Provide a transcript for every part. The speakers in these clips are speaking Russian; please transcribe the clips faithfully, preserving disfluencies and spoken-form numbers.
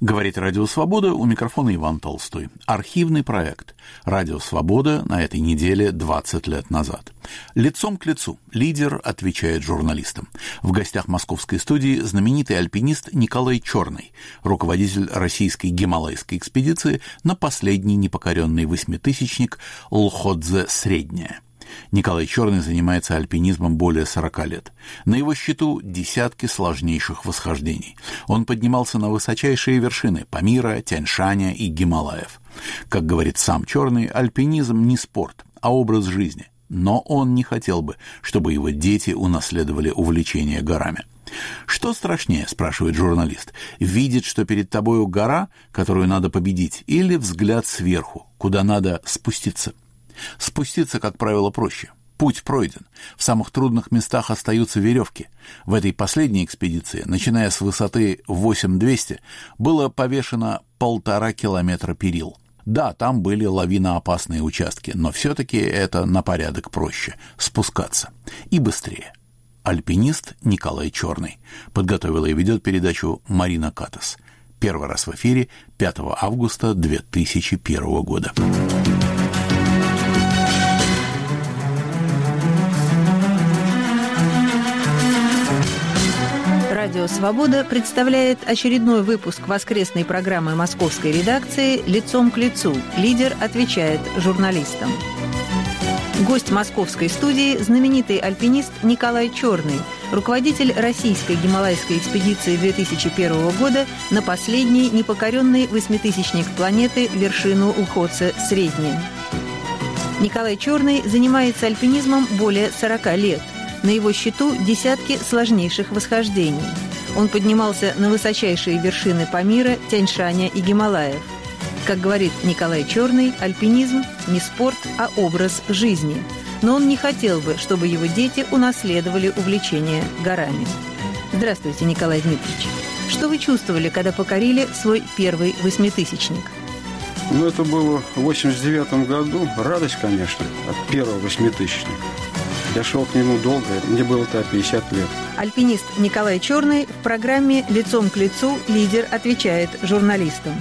Говорит «Радио Свобода», у микрофона Иван Толстой. Архивный проект «Радио Свобода» на этой неделе двадцать лет назад. Лицом к лицу лидер отвечает журналистам. В гостях московской студии знаменитый альпинист Николай Черный, руководитель российской гималайской экспедиции на последний непокоренный восьмитысячник Лхотсе Средняя. Николай Черный занимается альпинизмом более сорока лет. На его счету десятки сложнейших восхождений. Он поднимался на высочайшие вершины Памира, Тянь-Шаня и Гималаев. Как говорит сам Черный, альпинизм не спорт, а образ жизни. Но он не хотел бы, чтобы его дети унаследовали увлечение горами. «Что страшнее?» – спрашивает журналист. «Видеть, что перед тобою гора, которую надо победить, или взгляд сверху, куда надо спуститься?» Спуститься, как правило, проще. Путь пройден. В самых трудных местах остаются веревки. В этой последней экспедиции, начиная с высоты восемь тысяч двести, было повешено полтора километра перил. Да, там были лавиноопасные участки, но все-таки это на порядок проще – спускаться. И быстрее. Альпинист Николай Черный. Подготовила и ведет передачу Марина Катас. Первый раз в эфире пятого августа две тысячи первого года. Радио «Свобода» представляет очередной выпуск воскресной программы московской редакции «Лицом к лицу». Лидер отвечает журналистам. Гость московской студии – знаменитый альпинист Николай Черный, руководитель российской гималайской экспедиции две тысячи первого года на последний непокоренный восьмитысячник планеты вершину Лхотсе Средняя. Николай Черный занимается альпинизмом более сорока лет. На его счету десятки сложнейших восхождений. Он поднимался на высочайшие вершины Памира, Тянь-Шаня и Гималаев. Как говорит Николай Черный, альпинизм не спорт, а образ жизни. Но он не хотел бы, чтобы его дети унаследовали увлечение горами. Здравствуйте, Николай Дмитриевич. Что вы чувствовали, когда покорили свой первый восьмитысячник? Ну, это было в восемьдесят девятом году. Радость, конечно, от первого восьмитысячника. Я шел к нему долго, мне было-то пятьдесят лет. Альпинист Николай Черный в программе «Лицом к лицу» лидер отвечает журналистам.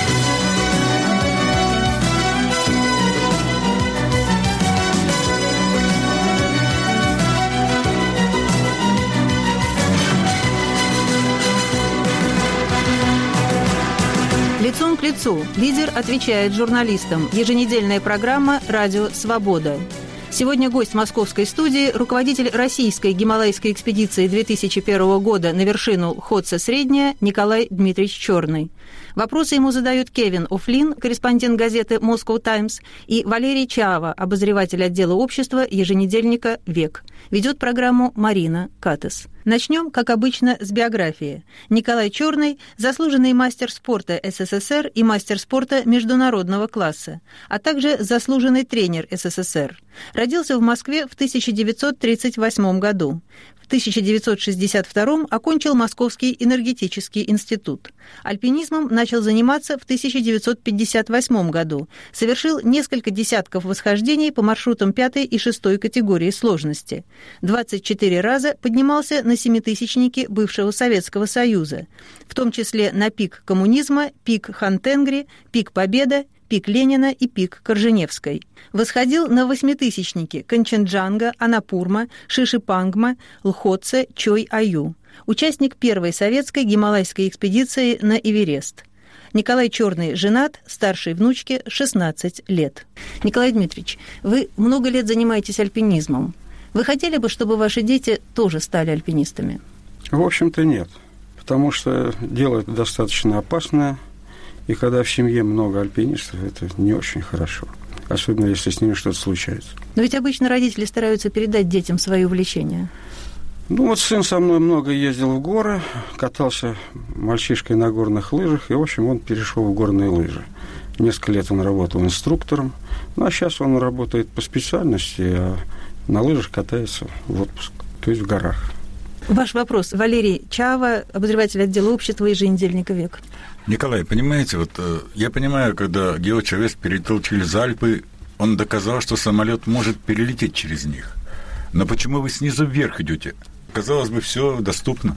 «Лицом к лицу» лидер отвечает журналистам. Еженедельная программа «Радио Свобода». Сегодня гость московской студии, руководитель российской гималайской экспедиции две тысячи первого года на вершину Лхотсе Средняя Николай Дмитриевич Черный. Вопросы ему задают Кевин О'Флинн, корреспондент газеты «Moscow Times», и Валерий Чаава, обозреватель отдела общества еженедельника «Век». Ведет программу Марина Катас. Начнем, как обычно, с биографии. Николай Черный – заслуженный мастер спорта СССР и мастер спорта международного класса, а также заслуженный тренер СССР. Родился в Москве в тысяча девятьсот тридцать восьмом году. В тысяча девятьсот шестьдесят втором окончил Московский энергетический институт. Альпинизмом начал заниматься в тысяча девятьсот пятьдесят восьмом году. Совершил несколько десятков восхождений по маршрутам пятой и шестой категории сложности. двадцать четыре раза поднимался на семитысячники бывшего Советского Союза, в том числе на пик коммунизма, пик Хантенгри, пик Победа, пик Ленина и пик Корженевской. Восходил на восьмитысячники Канченджанга, Анапурма, Шишипангма, Лхотсе, Чой-Аю. Участник первой советской гималайской экспедиции на Эверест. Николай Черный женат, старшей внучке шестнадцать лет. Николай Дмитриевич, вы много лет занимаетесь альпинизмом. Вы хотели бы, чтобы ваши дети тоже стали альпинистами? В общем-то, нет. Потому что дело это достаточно опасное. И когда в семье много альпинистов, это не очень хорошо. Особенно, если с ними что-то случается. Но ведь обычно родители стараются передать детям свои увлечения. Ну, вот сын со мной много ездил в горы, катался мальчишкой на горных лыжах, и, в общем, он перешел в горные лыжи. Несколько лет он работал инструктором, ну, а сейчас он работает по специальности, а на лыжах катается в отпуск, то есть в горах. Ваш вопрос. Валерий Чаава, обозреватель отдела общества еженедельника «Век». Николай, понимаете, вот я понимаю, когда Гео Чавес перелетел через Альпы, он доказал, что самолет может перелететь через них. Но почему вы снизу вверх идете? Казалось бы, все доступно.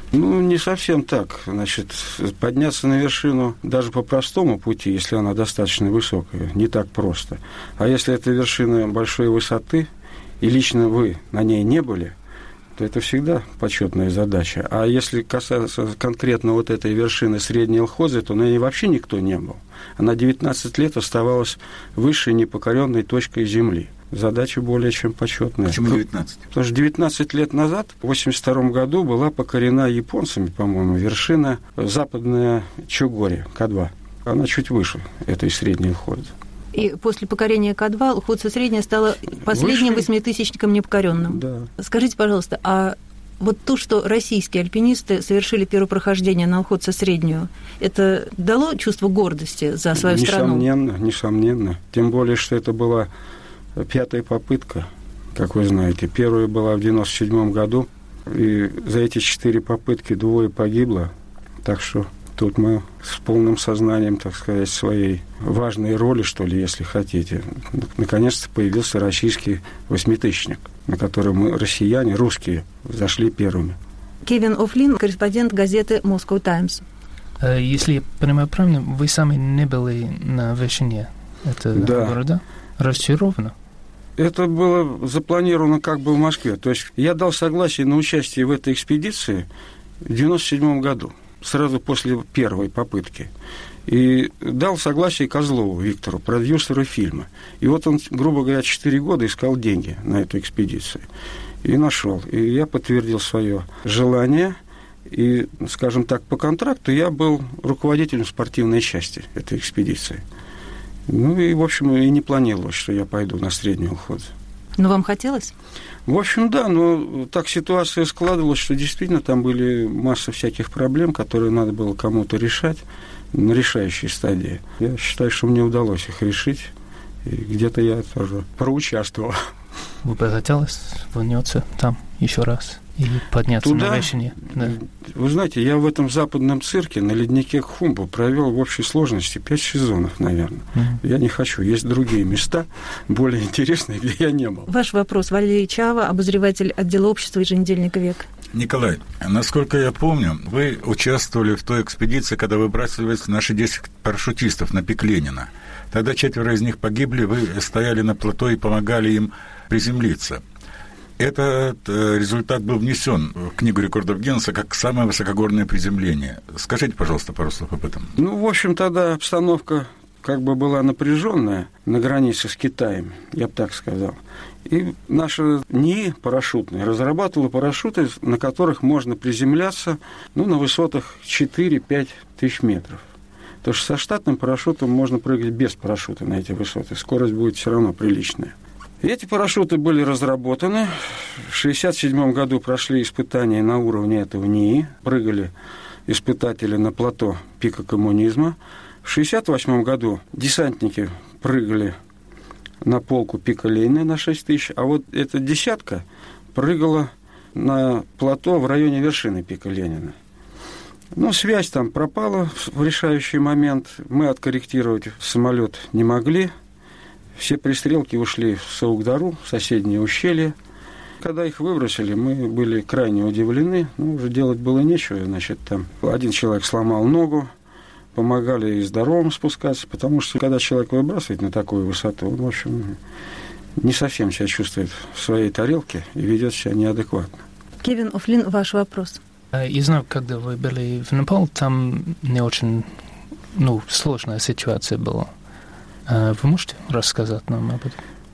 Ну, не совсем так. Значит, подняться на вершину даже по простому пути, если она достаточно высокая, не так просто. А если это вершина большой высоты, и лично вы на ней не были, то это всегда почетная задача. А если касаться конкретно вот этой вершины Средней Лхотзы, то на ней вообще никто не был. Она девятнадцать лет оставалась высшей непокоренной точкой Земли. Задача более чем почетная. Почему девятнадцать? Потому что девятнадцать лет назад, в восемьдесят втором году, была покорена японцами, по-моему, вершина западная Чугори, Ка два. Она чуть выше этой Средней Лхотзы. И после покорения Ка два Лхотза Средняя стала последним восьмитысячником непокоренным. Да. Скажите, пожалуйста, а вот то, что российские альпинисты совершили первое прохождение на Лхотза Среднюю, это дало чувство гордости за свою страну? Несомненно, несомненно. Тем более, что это была пятая попытка, как вы знаете. Первая была в девяносто седьмом году, и за эти четыре попытки двое погибло. Так что тут мы с полным сознанием, так сказать, своей важной роли, что ли, если хотите. Наконец-то появился российский восьмитысячник, на который мы, россияне, русские, зашли первыми. Кевин О'Флинн, корреспондент газеты «Moscow Times». Если я понимаю правильно, вы сами не были на вершине этого да. города? Разочарованы? Это было запланировано как бы в Москве. То есть я дал согласие на участие в этой экспедиции в девяносто седьмом году, сразу после первой попытки. И дал согласие Козлову Виктору, продюсеру фильма. И вот он, грубо говоря, четыре года искал деньги на эту экспедицию. И нашел. И я подтвердил свое желание. И, скажем так, по контракту я был руководителем спортивной части этой экспедиции. Ну и, в общем, и не планировалось, что я пойду на Среднюю Лхотзу. Но вам хотелось? В общем, да, но так ситуация складывалась, что действительно там были масса всяких проблем, которые надо было кому-то решать на решающей стадии. Я считаю, что мне удалось их решить, и где-то я тоже проучаствовал. Вы бы хотелось вернуться там еще раз и подняться туда, на вершине? Да. Вы знаете, я в этом западном цирке на леднике Хумбо провел в общей сложности пять сезонов, наверное. Mm-hmm. Я не хочу. Есть другие места, более интересные, где я не был. Ваш вопрос. Валерий Чава, обозреватель отдела общества еженедельника «Век». Николай, насколько я помню, вы участвовали в той экспедиции, когда выбрасывались наши десять парашютистов на пик Ленина. Тогда четверо из них погибли, вы стояли на плато и помогали им приземлиться. Этот результат был внесен в Книгу рекордов Гиннесса как самое высокогорное приземление. Скажите, пожалуйста, пару слов об этом. Ну, в общем, тогда обстановка как бы была напряженная на границе с Китаем, я бы так сказал. И наша НИИ парашютная разрабатывала парашюты, на которых можно приземляться ну, на высотах четыре-пять тысяч метров. Потому что со штатным парашютом можно прыгать без парашюта на эти высоты. Скорость будет все равно приличная. И эти парашюты были разработаны. В шестьдесят седьмом году прошли испытания на уровне этого НИИ. Прыгали испытатели на плато пика коммунизма. В шестьдесят восьмом году десантники прыгали на полку пика Ленина на шесть тысяч. А вот эта десятка прыгала на плато в районе вершины пика Ленина. Ну, связь там пропала в решающий момент. Мы откорректировать самолет не могли. Все пристрелки ушли в Саугдару, в соседнее ущелье. Когда их выбросили, мы были крайне удивлены. Ну, уже делать было нечего. Значит, там один человек сломал ногу, помогали и здоровым спускаться, потому что, когда человек выбрасывает на такую высоту, он, в общем, не совсем себя чувствует в своей тарелке и ведет себя неадекватно. Кевин О'Флинн, ваш вопрос. Я знаю, когда вы были в Непале, там не очень ну, сложная ситуация была. Вы можете рассказать нам об этом?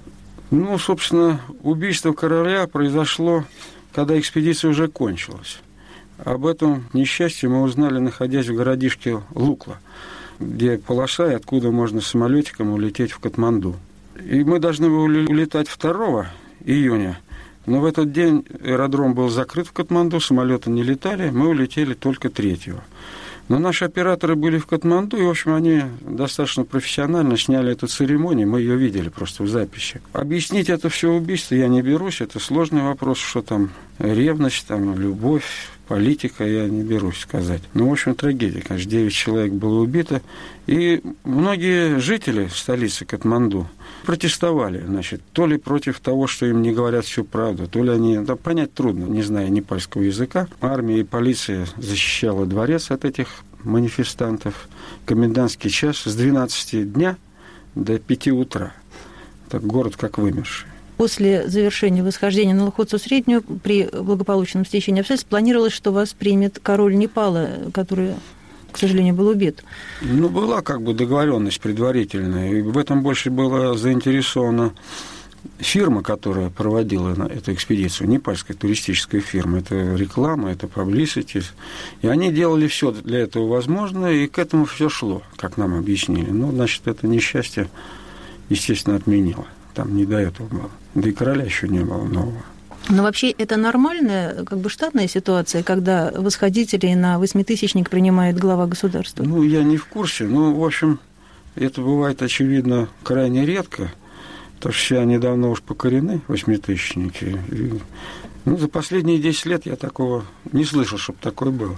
Ну, собственно, убийство короля произошло, когда экспедиция уже кончилась. Об этом несчастье мы узнали, находясь в городишке Лукла, где полоса, и откуда можно самолетиком улететь в Катманду. И мы должны были улетать второго июня, но в этот день аэродром был закрыт в Катманду, самолеты не летали, мы улетели только третьего. Но наши операторы были в Катманду, и, в общем, они достаточно профессионально сняли эту церемонию, мы ее видели просто в записи. Объяснить это все убийство я не берусь, это сложный вопрос, что там ревность, там любовь, политика, я не берусь сказать. Ну, в общем, трагедия, конечно, девять человек было убито. И многие жители столицы Катманду протестовали, значит, то ли против того, что им не говорят всю правду, то ли они... Да, понять трудно, не зная непальского языка. Армия и полиция защищала дворец от этих манифестантов. Комендантский час с двенадцати дня до пяти утра. Так город как вымерший. После завершения восхождения на Лхотсу Среднюю при благополучном стечении обстоятельств планировалось, что вас примет король Непала, который, к сожалению, был убит. Ну, была как бы договоренность предварительная, и в этом больше была заинтересована фирма, которая проводила эту экспедицию, непальская туристическая фирма. Это реклама, это publicity. И они делали все для этого возможное, и к этому все шло, как нам объяснили. Ну, значит, это несчастье, естественно, отменило. Там не до этого было. Да и короля еще не было нового. Но вообще это нормальная, как бы штатная ситуация, когда восходителей на восьмитысячник принимает глава государства? Ну, я не в курсе. Ну, в общем, это бывает, очевидно, крайне редко. Потому что все они давно уж покорены, восьмитысячники. И, ну, за последние десять лет я такого не слышал, чтобы такое было.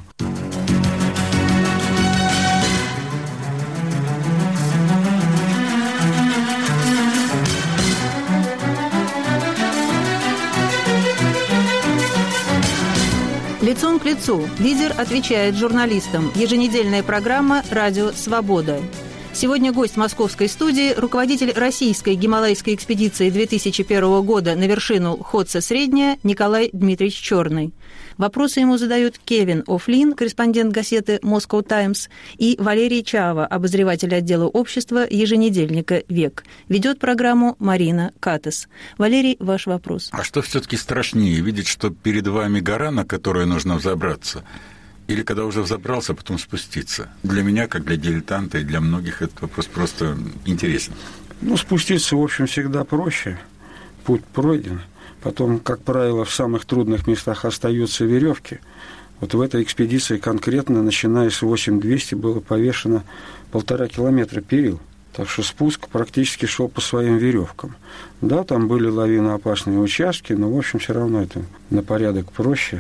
Лицом к лицу. Лидер отвечает журналистам. Еженедельная программа «Радио Свобода». Сегодня гость московской студии, руководитель российской гималайской экспедиции две тысячи первого года на вершину Лхотса Средняя Николай Дмитриевич Черный. Вопросы ему задают Кевин О'Флинн, корреспондент газеты «Moscow Times», и Валерий Чаава, обозреватель отдела общества еженедельника «Век». Ведет программу Марина Катас. Валерий, ваш вопрос. А что все-таки страшнее, видеть, что перед вами гора, на которую нужно взобраться, или когда уже взобрался, потом спуститься? Для меня, как для дилетанта, и для многих этот вопрос просто интересен. Ну, спуститься, в общем, всегда проще. Путь пройден. Потом, как правило, в самых трудных местах остаются веревки. Вот в этой экспедиции конкретно, начиная с восемь тысяч двухсот, было повешено полтора километра перил. Так что спуск практически шел по своим веревкам. Да, там были лавиноопасные участки, но, в общем, все равно это на порядок проще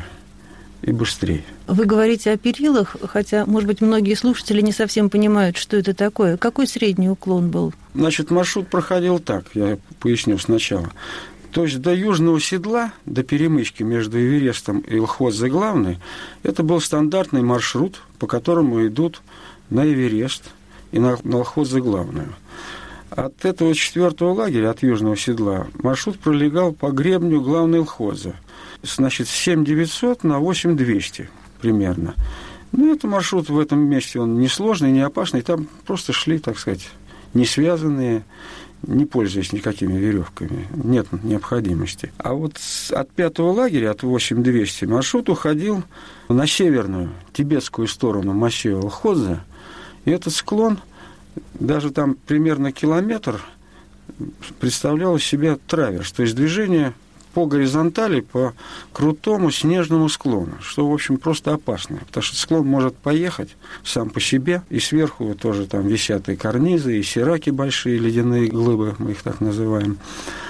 и быстрее. Вы говорите о перилах, хотя, может быть, многие слушатели не совсем понимают, что это такое. Какой средний уклон был? Значит, маршрут проходил так, я поясню сначала. То есть до южного седла, до перемычки между Эверестом и Лхотсой главной, это был стандартный маршрут, по которому идут на Эверест и на, на Лхотсу главную. От этого четвертого лагеря, от южного седла, маршрут пролегал по гребню главной Лхотсы. Значит, с семь тысяч девятьсот на восемь тысяч двести примерно. Ну, это маршрут в этом месте, он несложный, не опасный. Там просто шли, так сказать, не связанные, не пользуясь никакими веревками. Нет необходимости. А вот от пятого лагеря, от восемь тысяч двухсот, маршрут уходил на северную, тибетскую сторону массива Лхотсы. И этот склон, даже там примерно километр, представлял из себя траверс, то есть движение по горизонтали, по крутому снежному склону, что, в общем, просто опасно, потому что склон может поехать сам по себе, и сверху тоже там висят и карнизы, и сираки большие, ледяные глыбы, мы их так называем.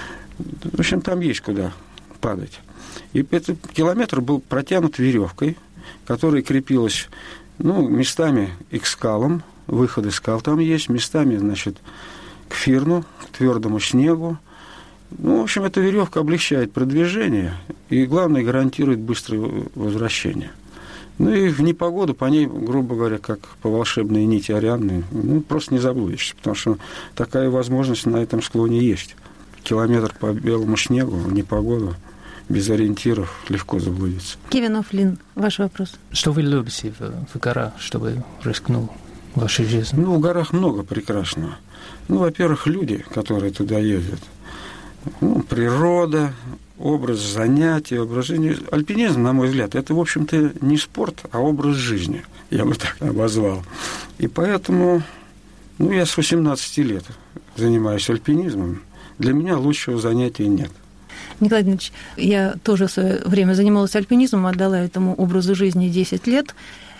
В общем, там есть куда падать. И этот километр был протянут веревкой, которая крепилась, ну, местами и к скалам, выходы скал там есть, местами, значит, к фирну, к твердому снегу. Ну, в общем, эта веревка облегчает продвижение и, главное, гарантирует быстрое возвращение. Ну и в непогоду по ней, грубо говоря, как по волшебной нити Ариадны, ну, просто не заблудишься, потому что такая возможность на этом склоне есть. Километр по белому снегу в непогоду, без ориентиров, легко заблудиться. Кевин О'Флинн, ваш вопрос. Что вы любите в, в горах, чтобы рискнул в вашей жизни? Ну, в горах много прекрасного. Ну, во-первых, люди, которые туда ездят. Ну, природа, образ занятий, образ жизни. Альпинизм, на мой взгляд, это, в общем-то, не спорт, а образ жизни, я бы так обозвал. И поэтому, ну, я с восемнадцати лет занимаюсь альпинизмом. Для меня лучшего занятия нет. Николай Дмитриевич, я тоже в свое время занималась альпинизмом, отдала этому образу жизни десять лет.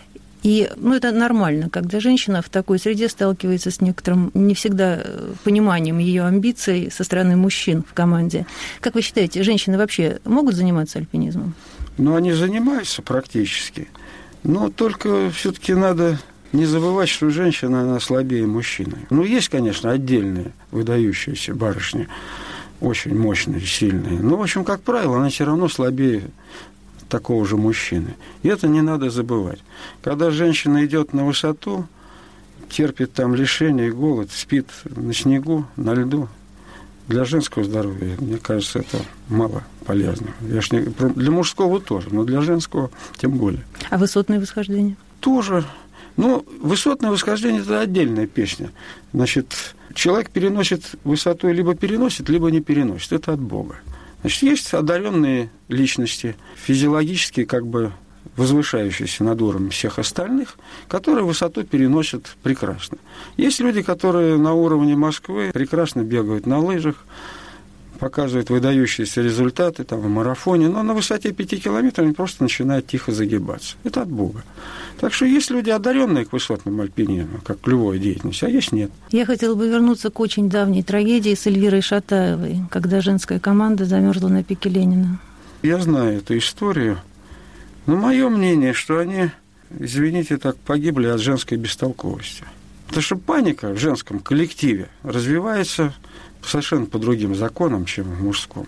И, ну, это нормально, когда женщина в такой среде сталкивается с некоторым не всегда пониманием ее амбиций со стороны мужчин в команде. Как вы считаете, женщины вообще могут заниматься альпинизмом? Но они занимаются практически. Но только все-таки надо не забывать, что женщина, она слабее мужчины. Ну, есть, конечно, отдельные выдающиеся барышни, очень мощные, сильные. Но, в общем, как правило, она все равно слабее такого же мужчины. И это не надо забывать. Когда женщина идет на высоту, терпит там лишение, голод, спит на снегу, на льду, для женского здоровья, мне кажется, это мало полезно. Я ж не, для мужского тоже, но для женского тем более. А высотные восхождения? Тоже. Ну, высотное восхождение – это отдельная песня. Значит, человек переносит высоту, либо переносит, либо не переносит. Это от Бога. Значит, есть одаренные личности, физиологически как бы возвышающиеся над уровнем всех остальных, которые высоту переносят прекрасно. Есть люди, которые на уровне Москвы прекрасно бегают на лыжах, показывают выдающиеся результаты там, в марафоне, но на высоте пяти километров они просто начинают тихо загибаться. Это от Бога. Так что есть люди, одаренные к высотному альпинизму, как к любой деятельности, а есть нет. Я хотела бы вернуться к очень давней трагедии с Эльвирой Шатаевой, когда женская команда замерзла на пике Ленина. Я знаю эту историю, но мое мнение, что они, извините, так погибли от женской бестолковости. Потому что паника в женском коллективе развивается совершенно по другим законам, чем в мужском.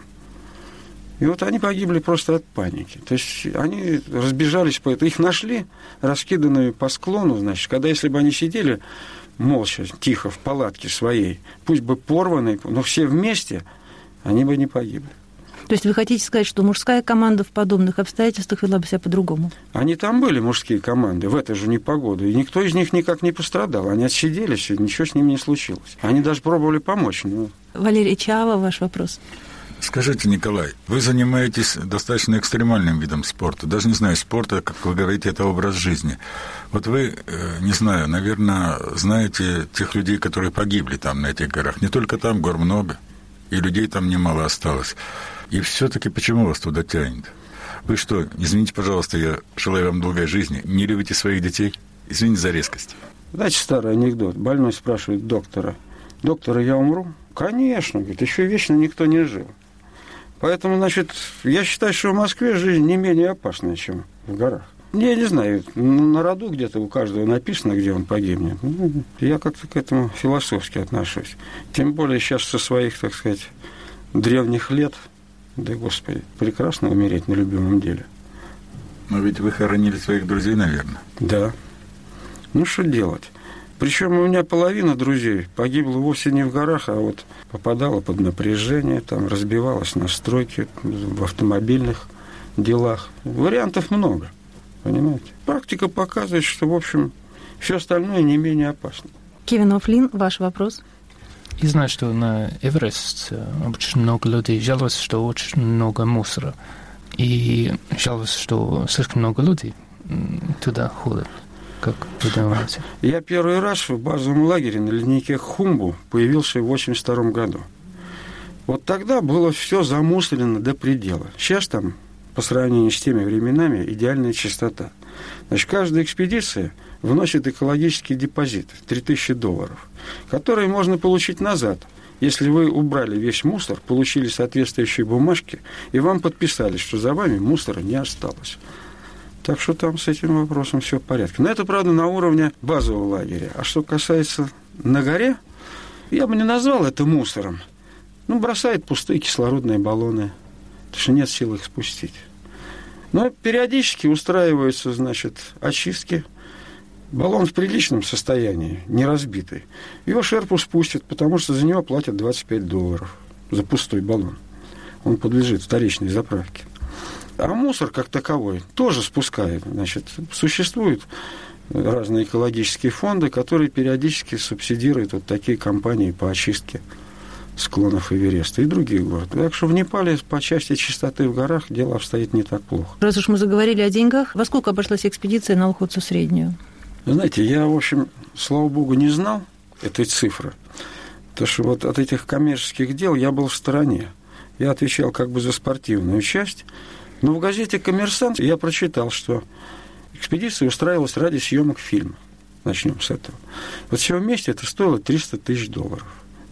И вот они погибли просто от паники. То есть они разбежались по этому. Их нашли, раскиданные по склону, значит, когда если бы они сидели молча, тихо в палатке своей, пусть бы порванные, но все вместе, они бы не погибли. То есть вы хотите сказать, что мужская команда в подобных обстоятельствах вела бы себя по-другому? Они там были, мужские команды, в эту же непогоду, и никто из них никак не пострадал. Они отсиделись, и ничего с ними не случилось. Они даже пробовали помочь. Но... Валерий Чаава, ваш вопрос. Скажите, Николай, вы занимаетесь достаточно экстремальным видом спорта. Даже не знаю, спорта, как вы говорите, это образ жизни. Вот вы, не знаю, наверное, знаете тех людей, которые погибли там, на этих горах. Не только там, гор много, и людей там немало осталось. И все-таки почему вас туда тянет? Вы что, извините, пожалуйста, я желаю вам долгой жизни, не любите своих детей? Извините за резкость. Знаете, старый анекдот. Больной спрашивает доктора: доктор, я умру? Конечно, говорит, еще вечно никто не жил. Поэтому, значит, я считаю, что в Москве жизнь не менее опасная, чем в горах. Я не знаю, на роду где-то у каждого написано, где он погибнет. Я как-то к этому философски отношусь. Тем более сейчас со своих, так сказать, древних лет, да, Господи, прекрасно умереть на любимом деле. Но ведь вы хоронили своих друзей, наверное. Да. Ну, что делать? Причем у меня половина друзей погибла вовсе не в горах, а вот попадала под напряжение, там, разбивалась на стройке, в автомобильных делах. Вариантов много, понимаете? Практика показывает, что, в общем, все остальное не менее опасно. Кевин О'Флинн, ваш вопрос. Я знаю, что на Эверест очень много людей жалуются, что очень много мусора. И жалуются, что слишком много людей туда ходят. Как вы думаете? Я первый раз в базовом лагере на леднике Хумбу появился в восемьдесят втором году. Вот тогда было все замусорено до предела. Сейчас там, по сравнению с теми временами, идеальная чистота. Значит, каждая экспедиция вносит экологический депозит – три тысячи долларов, которые можно получить назад, если вы убрали весь мусор, получили соответствующие бумажки, и вам подписали, что за вами мусора не осталось. Так что там с этим вопросом все в порядке. Но это, правда, на уровне базового лагеря. А что касается на горе, я бы не назвал это мусором. Ну, бросают пустые кислородные баллоны, потому что нет сил их спустить. Но периодически устраиваются, значит, очистки. Баллон в приличном состоянии, не разбитый. Его шерпу спустят, потому что за него платят двадцать пять долларов за пустой баллон. Он подлежит вторичной заправке. А мусор, как таковой, тоже спускают. Значит, существуют разные экологические фонды, которые периодически субсидируют вот такие компании по очистке склонов Эвереста и других гор. Так что в Непале по части чистоты в горах дело обстоит не так плохо. Раз уж мы заговорили о деньгах, во сколько обошлась экспедиция на Охотцу Среднюю? Знаете, я, в общем, слава богу, не знал этой цифры. Потому что вот от этих коммерческих дел я был в стороне. Я отвечал как бы за спортивную часть. Но в газете «Коммерсант» я прочитал, что экспедиция устраивалась ради съемок фильма. Начнем с этого. Вот всего вместе это стоило триста тысяч долларов.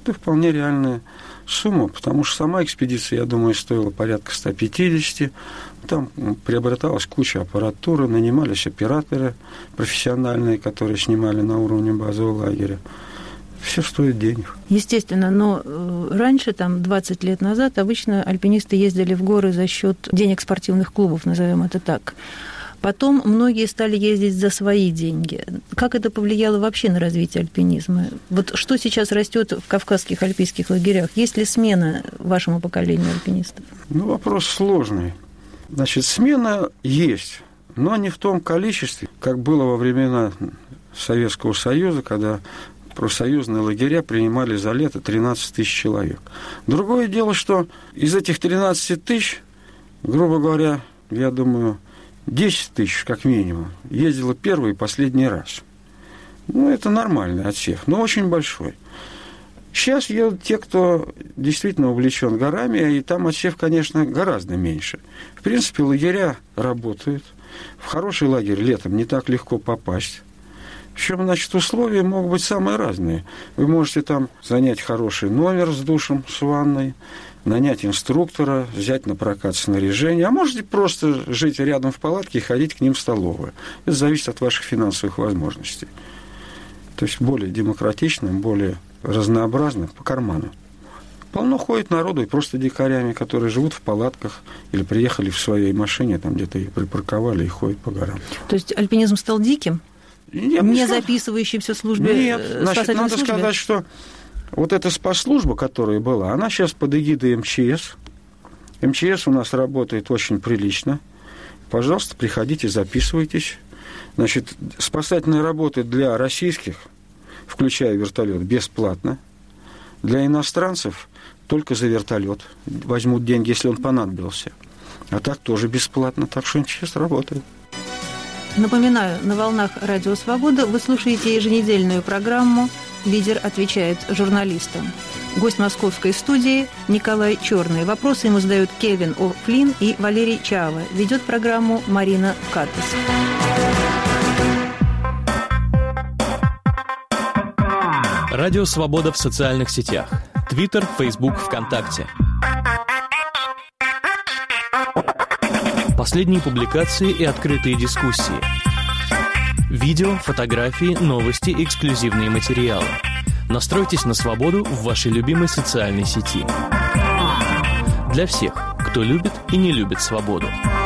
это вполне реальная сумма, потому что сама экспедиция, я думаю, стоила порядка сто пятьдесят. Там приобреталась куча аппаратуры, нанимались операторы профессиональные, которые снимали на уровне базового лагеря. Все стоит денег. Естественно, но раньше, там, двадцать лет назад, обычно альпинисты ездили в горы за счет денег спортивных клубов, назовем это так. Потом многие стали ездить за свои деньги. Как это повлияло вообще на развитие альпинизма? Вот что сейчас растет в кавказских альпийских лагерях? Есть ли смена вашему поколению альпинистов? Ну, вопрос сложный. Значит, смена есть, но не в том количестве, как было во времена Советского Союза, когда профсоюзные лагеря принимали за лето тринадцать тысяч человек. Другое дело, что из этих тринадцати тысяч, грубо говоря, я думаю, десять тысяч, как минимум, ездило первый и последний раз. Ну, это нормальный отсев, но очень большой. Сейчас едут те, кто действительно увлечен горами, и там отсев, конечно, гораздо меньше. В принципе, лагеря работают. В хороший лагерь летом не так легко попасть. Причем, значит, условия могут быть самые разные. Вы можете там занять хороший номер с душем, с ванной, нанять инструктора, взять на прокат снаряжение, а можете просто жить рядом в палатке и ходить к ним в столовую. Это зависит от ваших финансовых возможностей. То есть более демократично, более разнообразно, по карману. Полно ходит народу и просто дикарями, которые живут в палатках или приехали в своей машине, там где-то их припарковали и ходят по горам. То есть альпинизм стал диким? Я не сказал... записывающимся в службе? Нет, значит, надо службе? сказать, что вот эта спецслужба, которая была, она сейчас под эгидой эм че эс. эм че эс у нас работает очень прилично. Пожалуйста, приходите, записывайтесь. Значит, спасательные работы для российских, включая вертолет, бесплатно. Для иностранцев только за вертолет. Возьмут деньги, если он понадобился. А так тоже бесплатно. Так что эм че эс работает. Напоминаю, на волнах Радио Свобода вы слушаете еженедельную программу «Лидер отвечает журналистам». Гость московской студии Николай Черный. Вопросы ему задают Кевин О'Флинн и Валерий Чаава. Ведет программу Марина Катас. Радио Свобода в социальных сетях. Твиттер, Фейсбук, ВКонтакте. Последние публикации и открытые дискуссии. Видео, фотографии, новости, эксклюзивные материалы. Настройтесь на свободу в вашей любимой социальной сети. Для всех, кто любит и не любит свободу.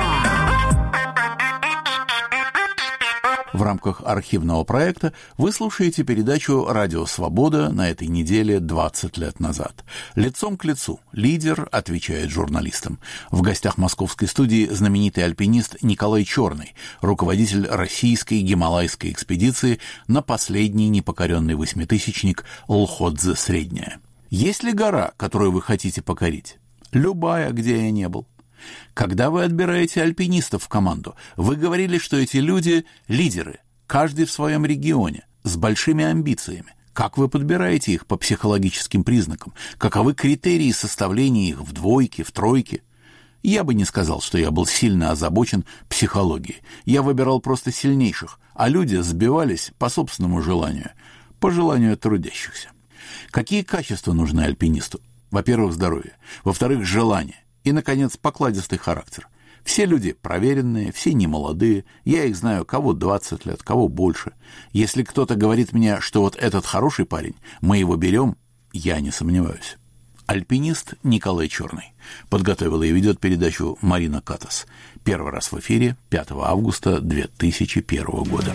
В рамках архивного проекта вы слушаете передачу «Радио Свобода» на этой неделе двадцать лет назад. Лицом к лицу лидер отвечает журналистам. В гостях московской студии знаменитый альпинист Николай Черный, руководитель российской гималайской экспедиции на последний непокоренный восьмитысячник Лходзе Средняя. Есть ли гора, которую вы хотите покорить? Любая, где я не был. Когда вы отбираете альпинистов в команду, вы говорили, что эти люди – лидеры, каждый в своем регионе, с большими амбициями. Как вы подбираете их по психологическим признакам? Каковы критерии составления их в двойке, в тройке? Я бы не сказал, что я был сильно озабочен психологией. Я выбирал просто сильнейших, а люди сбивались по собственному желанию, по желанию трудящихся. Какие качества нужны альпинисту? Во-первых, здоровье. Во-вторых, желание. И, наконец, покладистый характер. Все люди проверенные, все немолодые. Я их знаю, кого двадцать лет, кого больше. Если кто-то говорит мне, что вот этот хороший парень, мы его берем, я не сомневаюсь. Альпинист Николай Черный. Подготовила и ведет передачу Марина Катас. Первый раз в эфире пятого августа две тысячи первого года.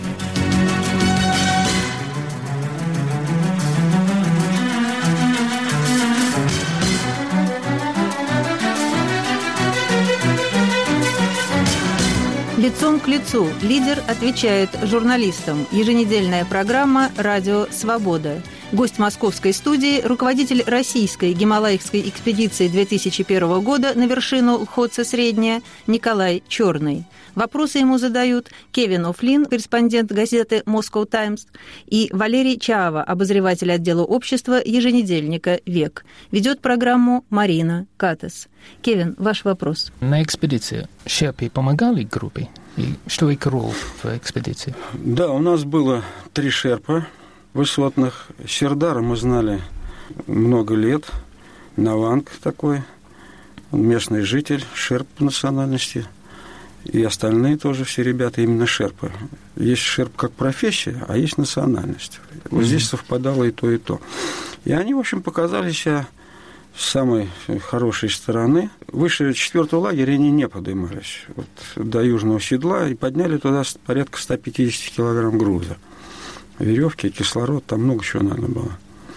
Лицом к лицу лидер отвечает журналистам. Еженедельная программа «Радио Свобода». Гость московской студии, руководитель российской гималайской экспедиции две тысячи первого года на вершину Лходзе Средняя Николай Черный. Вопросы ему задают Кевин О'Флинн, корреспондент газеты «Moscow Times», и Валерий Чаава, обозреватель отдела общества еженедельника «Век». Ведет программу Марина Катас. Кевин, ваш вопрос. На экспедиции шерпы помогали группе? И что их роль в экспедиции? Да, у нас было три шерпа высотных. Сердара мы знали много лет, Наванг такой, он местный житель, шерп по национальности, и остальные тоже все ребята именно шерпы. Есть шерп как профессия, а есть национальность. Вот mm-hmm. здесь совпадало и то, и то. И они, в общем, показали себя с самой хорошей стороны. Выше четвертого лагеря они не поднимались вот, до Южного Седла и подняли туда порядка сто пятьдесят килограмм груза. Веревки, кислород, там много чего надо было.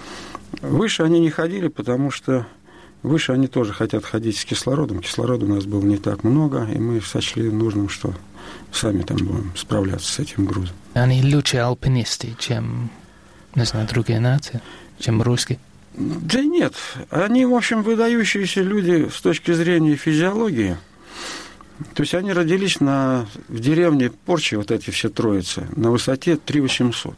Выше они не ходили, потому что выше они тоже хотят ходить с кислородом. Кислорода у нас было не так много, и мы сочли нужным, что сами там будем справляться с этим грузом. Они лучше альпинисты, чем, не знаю, другие нации, чем русские? Да нет, они, в общем, выдающиеся люди с точки зрения физиологии. То есть они родились на, в деревне Порчи, вот эти все троицы, на высоте три тысячи восемьсот.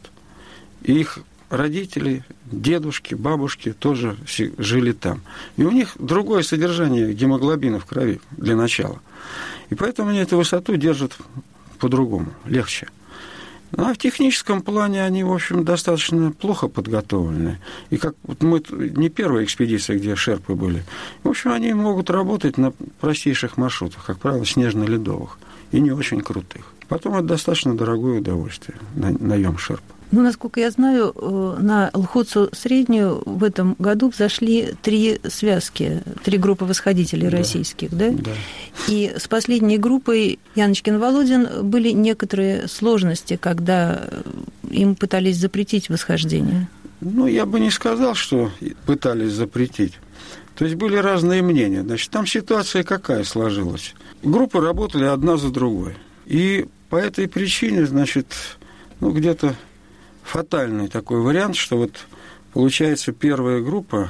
И их родители, дедушки, бабушки тоже жили там. И у них другое содержание гемоглобина в крови для начала. И поэтому они эту высоту держат по-другому, легче. Ну, а в техническом плане они, в общем, достаточно плохо подготовлены. И как вот мы не первая экспедиция, где шерпы были. В общем, они могут работать на простейших маршрутах, как правило, снежно-ледовых, и не очень крутых. Потом это достаточно дорогое удовольствие, наем шерпа. Ну, насколько я знаю, на Лхотсу среднюю в этом году взошли три связки, три группы восходителей да. российских, да? Да. И с последней группой Яночкин-Володин были некоторые сложности, когда им пытались запретить восхождение. Ну, я бы не сказал, что пытались запретить. То есть были разные мнения. Значит, там ситуация какая сложилась? Группы работали одна за другой. И по этой причине, значит, ну, где-то фатальный такой вариант, что вот получается первая группа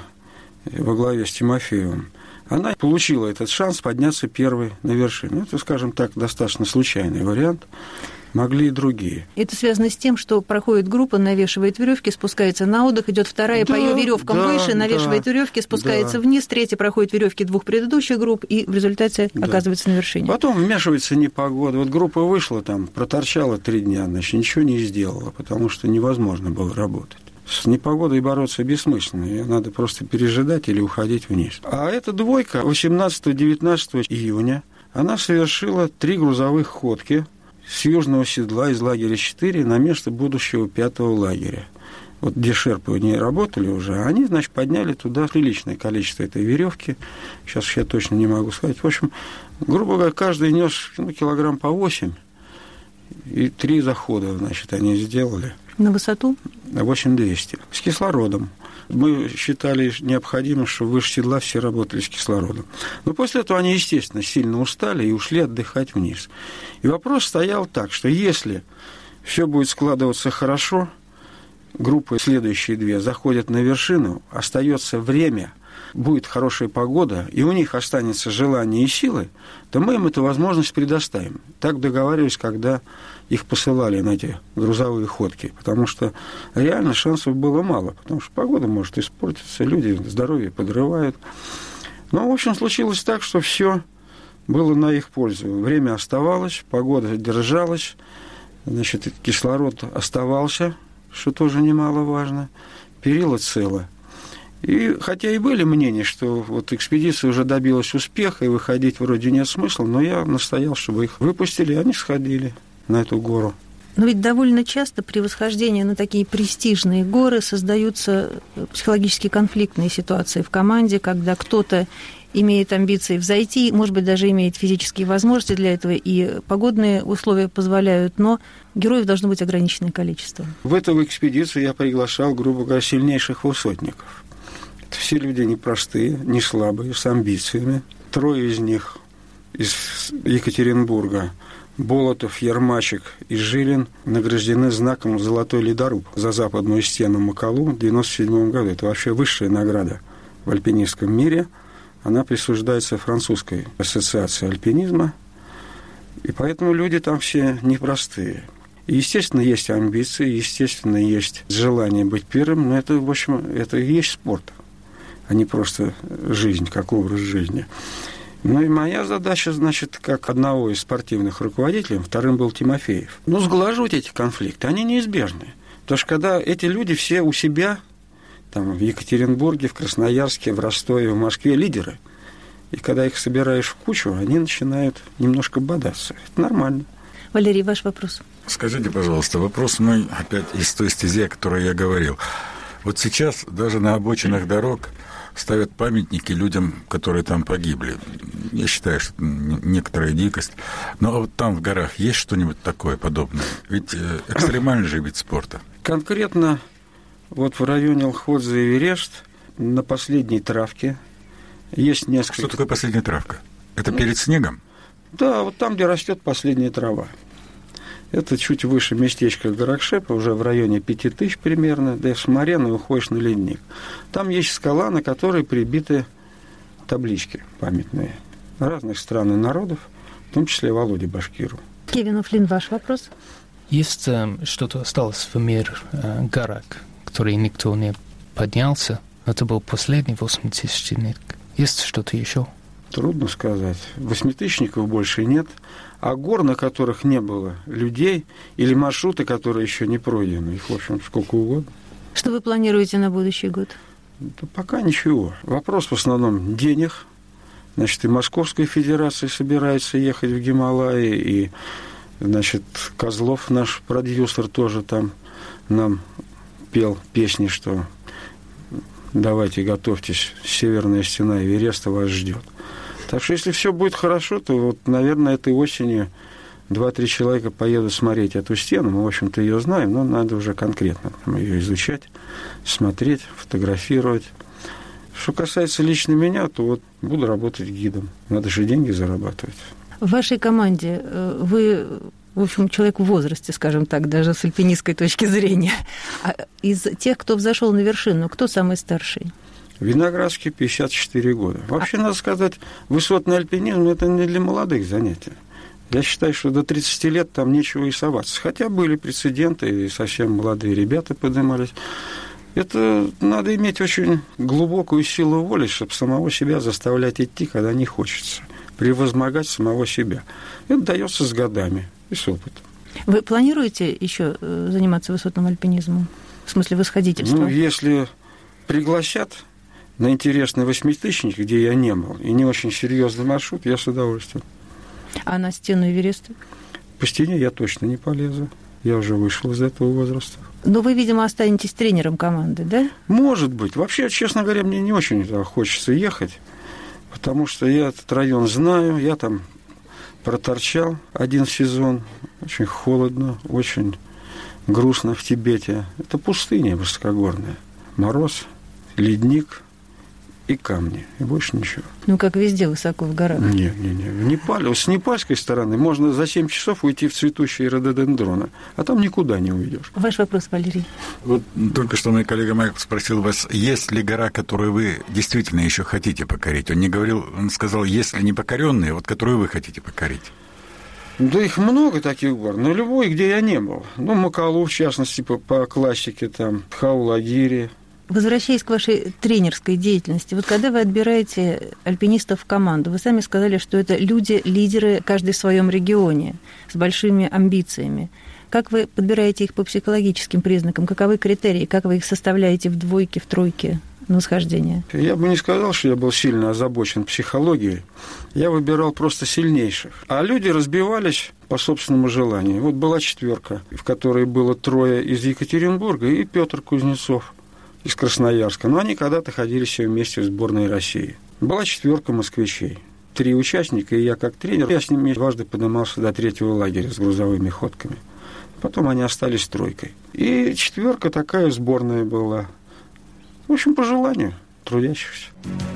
во главе с Тимофеевым, она получила этот шанс подняться первой на вершину. Это, скажем так, достаточно случайный вариант. Могли и другие. Это связано с тем, что проходит группа, навешивает веревки, спускается на отдых, идет вторая да, по ее веревкам да, выше, навешивает да, веревки, спускается да. вниз, третья проходит веревки двух предыдущих групп и в результате да. оказывается на вершине. Потом вмешивается непогода. Вот группа вышла там, проторчала три дня, значит, ничего не сделала, потому что невозможно было работать. С непогодой бороться бессмысленно, ее надо просто пережидать или уходить вниз. А эта двойка восемнадцатого-девятнадцатого июня, она совершила три грузовых ходки с Южного Седла из лагеря четыре на место будущего пятого лагеря. Вот где шерпы не работали уже, они, значит, подняли туда приличное количество этой веревки. Сейчас я точно не могу сказать. В общем, грубо говоря, каждый нес ну, килограмм по восемь, и три захода, значит, они сделали. На высоту? восемь тысяч двести. С кислородом. Мы считали необходимым, что выше седла все работали с кислородом. Но после этого они, естественно, сильно устали и ушли отдыхать вниз. И вопрос стоял так, что если все будет складываться хорошо, группы следующие две заходят на вершину, остается время, будет хорошая погода, и у них останется желание и силы, то мы им эту возможность предоставим. Так договаривались, когда их посылали на эти грузовые ходки, потому что реально шансов было мало, потому что погода может испортиться, люди здоровье подрывают. Но, в общем, случилось так, что все было на их пользу. Время оставалось, погода держалась, значит, кислород оставался, что тоже немаловажно, перила цело. И хотя и были мнения, что вот экспедиция уже добилась успеха, и выходить вроде нет смысла, но я настоял, чтобы их выпустили, и они сходили на эту гору. Но ведь довольно часто при восхождении на такие престижные горы создаются психологически конфликтные ситуации в команде, когда кто-то имеет амбиции взойти, может быть, даже имеет физические возможности для этого, и погодные условия позволяют, но героев должно быть ограниченное количество. В эту экспедицию я приглашал, грубо говоря, сильнейших высотников. Это все люди непростые, не слабые, с амбициями. Трое из них из Екатеринбурга, Болотов, Ермачек и Жилин, награждены знаком «Золотой ледоруб» за западную стену Макалу в девяносто седьмом году. Это вообще высшая награда в альпинистском мире. Она присуждается французской ассоциации альпинизма. И поэтому люди там все непростые. И, естественно, есть амбиции, естественно, есть желание быть первым, но это, в общем, это и есть спорт, а не просто жизнь, как образ жизни. Ну и моя задача, значит, как одного из спортивных руководителей, вторым был Тимофеев. Ну, сглаживать эти конфликты, они неизбежны. Потому что когда эти люди все у себя там в Екатеринбурге, в Красноярске, в Ростове, в Москве лидеры. И когда их собираешь в кучу, они начинают немножко бодаться. Это нормально. Валерий, ваш вопрос. Скажите, пожалуйста, вопрос мой опять из той стези, о которой я говорил. Вот сейчас даже на обочинах дорог ставят памятники людям, которые там погибли. Я считаю, что это некоторая дикость. Но вот там в горах есть что-нибудь такое подобное? Ведь экстремальный же вид спорта. Конкретно вот в районе Лхотза и Эверест на последней травке есть несколько... Что такое последняя травка? Это перед снегом? Да, вот там, где растет последняя трава. Это чуть выше местечка Гаракшепа, уже в районе пяти тысяч примерно, да и с Марены уходишь на ледник. Там есть скала, на которой прибиты таблички памятные разных стран и народов, в том числе Володе Башкиру. Кевин Офлин, ваш вопрос? Есть э, что-то осталось в мир э, горок, который никто не поднялся. Это был последний восьмитысячник. Есть что-то еще? Трудно сказать. Восьмитысячников больше нет, а гор, на которых не было людей, или маршруты, которые еще не пройдены, их, в общем, сколько угодно. Что вы планируете на будущий год? Да пока ничего. Вопрос в основном денег. Значит, и Московская Федерация собирается ехать в Гималаи, и, значит, Козлов, наш продюсер, тоже там нам пел песни, что давайте готовьтесь, северная стена Эвереста вас ждет. Так что, если все будет хорошо, то, вот, наверное, этой осенью два-три человека поедут смотреть эту стену. Мы, в общем-то, ее знаем, но надо уже конкретно ее изучать, смотреть, фотографировать. Что касается лично меня, то вот буду работать гидом. Надо же деньги зарабатывать. В вашей команде вы, в общем, человек в возрасте, скажем так, даже с альпинистской точки зрения. А из тех, кто взошел на вершину, кто самый старший? Виноградский, пятьдесят четыре года. Вообще, надо сказать, высотный альпинизм – это не для молодых занятий. Я считаю, что до тридцати лет там нечего и соваться. Хотя были прецеденты, и совсем молодые ребята поднимались. Это надо иметь очень глубокую силу воли, чтобы самого себя заставлять идти, когда не хочется. Превозмогать самого себя. Это дается с годами и с опытом. Вы планируете еще заниматься высотным альпинизмом? В смысле восходительством? Ну, если пригласят на интересный восьмитысячник, где я не был, и не очень серьезный маршрут, я с удовольствием. А на стену Эвереста? По стене я точно не полезу. Я уже вышел из этого возраста. Но вы, видимо, останетесь тренером команды, да? Может быть. Вообще, честно говоря, мне не очень хочется ехать, потому что я этот район знаю, я там проторчал один сезон. Очень холодно, очень грустно в Тибете. Это пустыня высокогорная. Мороз, ледник и камни, и больше ничего. Ну, как везде, высоко в горах. Нет, нет, нет. В Непале, с непальской стороны можно за семь часов уйти в цветущие рододендроны, а там никуда не уйдешь. Ваш вопрос, Валерий. Вот только что мой коллега Майк спросил вас, есть ли гора, которую вы действительно еще хотите покорить? Он не говорил, он сказал, есть ли непокоренные, вот которую вы хотите покорить. Да их много таких гор, но любой, где я не был. Ну, Макалу, в частности, по, по классике, там, Хаулагири. Возвращаясь к вашей тренерской деятельности, вот когда вы отбираете альпинистов в команду, вы сами сказали, что это люди, лидеры, каждый в своем регионе, с большими амбициями. Как вы подбираете их по психологическим признакам? Каковы критерии? Как вы их составляете в двойке, в тройке на восхождение? Я бы не сказал, что я был сильно озабочен психологией. Я выбирал просто сильнейших. А люди разбивались по собственному желанию. Вот была четверка, в которой было трое из Екатеринбурга и Петр Кузнецов из Красноярска. Но они когда-то ходили все вместе в сборной России. Была четверка москвичей. Три участника, и я как тренер. Я с ними дважды поднимался до третьего лагеря с грузовыми ходками. Потом они остались тройкой. И четверка такая сборная была. В общем, по желанию трудящихся.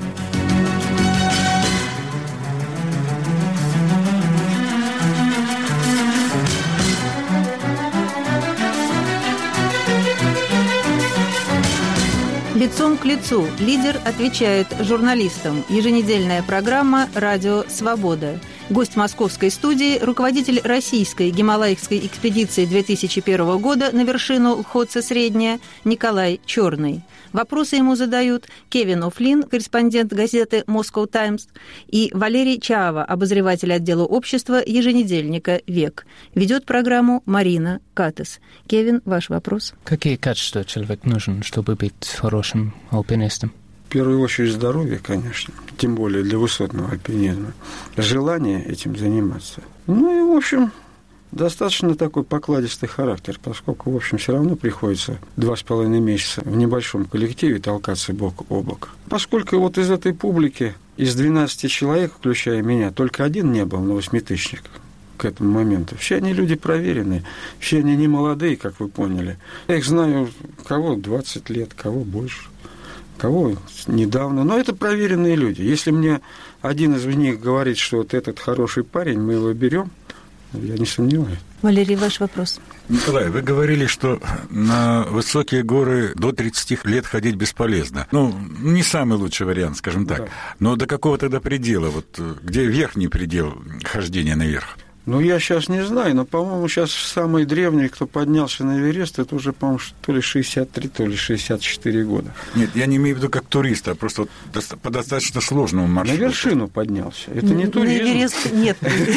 Лицом к лицу. Лидер отвечает журналистам. Еженедельная программа «Радио Свобода». Гость московской студии – руководитель российской гималайской экспедиции две тысячи первого года на вершину Лхотсе Средняя Николай Черный. Вопросы ему задают Кевин О'Флинн, корреспондент газеты «Moscow Times», и Валерий Чаава, обозреватель отдела общества еженедельника «Век». Ведет программу Марина Катес. Кевин, ваш вопрос. Какие качества человек нужен, чтобы быть хорошим альпинистом? В первую очередь здоровье, конечно, тем более для высотного альпинизма. Желание этим заниматься. Ну и, в общем, достаточно такой покладистый характер, поскольку, в общем, все равно приходится два с половиной месяца в небольшом коллективе толкаться бок о бок. Поскольку вот из этой публики, из двенадцати человек, включая меня, только один не был на восьмитысячниках к этому моменту. Все они люди проверенные, все они не молодые, как вы поняли. Я их знаю, кого двадцать лет, кого больше. Кого недавно. Но это проверенные люди. Если мне один из них говорит, что вот этот хороший парень, мы его берем, я не сомневаюсь. Валерий, ваш вопрос. Николай, вы говорили, что на высокие горы до тридцати лет ходить бесполезно. Ну, не самый лучший вариант, скажем так. Да. Но до какого тогда предела? Вот где верхний предел хождения наверх? Ну, я сейчас не знаю, но, по-моему, сейчас самый древний, кто поднялся на Эверест, это уже, по-моему, то ли шестьдесят три, то ли шестьдесят четыре года. Нет, я не имею в виду как туриста, а просто вот по достаточно сложному маршруту. На вершину поднялся. Это не туризм. На Эверест нет.